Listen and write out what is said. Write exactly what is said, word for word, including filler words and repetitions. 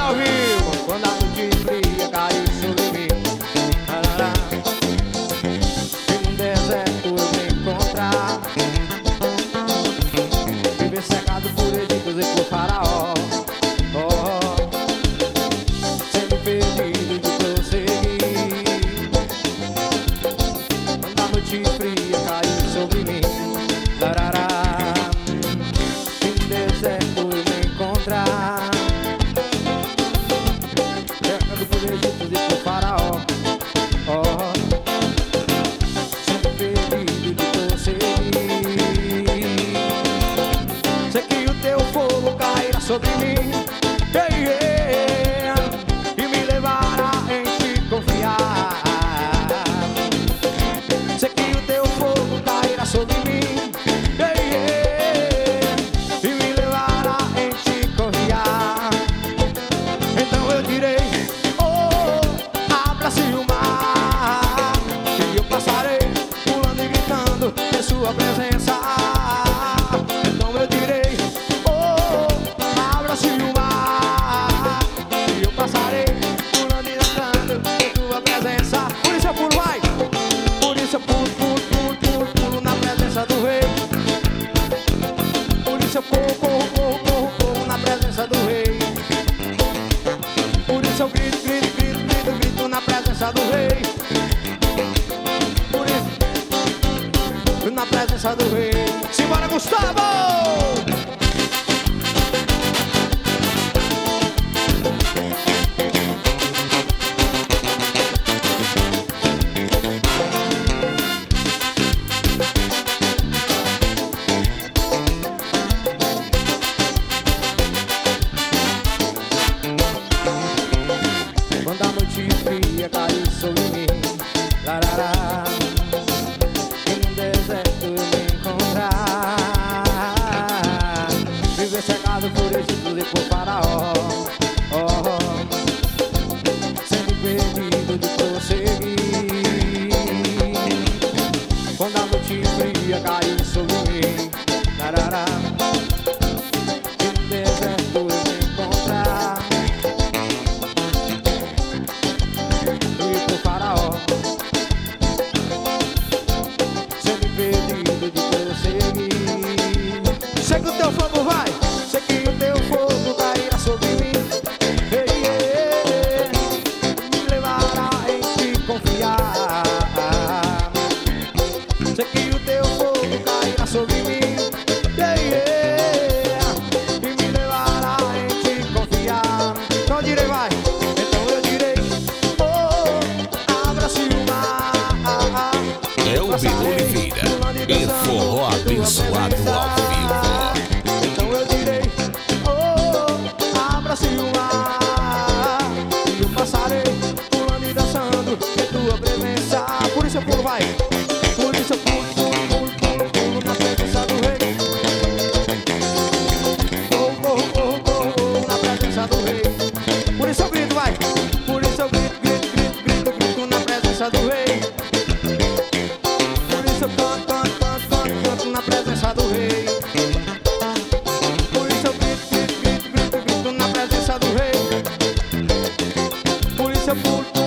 ao vivo. Quando a noite fria caiu sobre mim, tarará, em um deserto eu me encontrar, viver cercado por Egípcios e por Faraó, oh, sendo impedido de prosseguir. Quando a noite fria caiu sobre mim, tarará, em um deserto eu me encontrar, cercado por Egípcios e por Faraó, oh, sendo impedido de prosseguir. Sei que o teu fogo cairá sobre mim, yeah, yeah, e me levará em te confiar. Sei que o teu fogo cairá sobre mim, yeah, yeah, e me levará em te confiar. Então eu direi, oh, abra-se o mar, e eu passarei pulando e gritando em sua presença. Então eu direi, oh, abra-se o mar, e eu passarei pulando e dançando em tua presença. Por isso eu pulo, vai! Por isso eu pulo, pulo, pulo, pulo, pulo na presença do rei. Por isso eu corro, corro, corro, corro, corro na presença do rei. Por isso eu grito, grito, grito, grito, grito na presença do rei. Por isso, na presença do rei. Simbora, Gustavo! Quando a noite fria caiu sobre mim, larará, em um deserto eu me encontrar, viver cercado por Egípcios e por Faraó, oh, sendo impedido de prosseguir. Quando a noite fria caiu sobre mim, larará, em um deserto eu me encontrar, e por Faraó, sendo impedido de prosseguir. Sei que o teu fogo vai, sei que o teu fogo cairá sobre mim, ei, ei, me levará em te confiar. Sei que o teu fogo cairá sobre mim, ei, ei, e me levará em te confiar. Então eu direi, vai, então eu direi, oh, abra-se o mar. É o Bilu Oliveira e forró abençoado ao vivo. Então eu direi, oh, abra-se o mar, e eu passarei pulando e dançando em tua presença. Por isso eu pulo, vai. Por isso eu pulo, pulo, pulo, pulo, pulo na presença do rei. Corro, corro, corro, corro, corro na presença do rei. Por isso eu grito, vai. Por isso eu grito, grito, grito, grito, grito na presença do rei. Por isso eu canto, canto, canto, canto, canto na presença do rei. Por isso eu grito, grito, grito, grito, grito na presença do rei. Por isso eu pulo.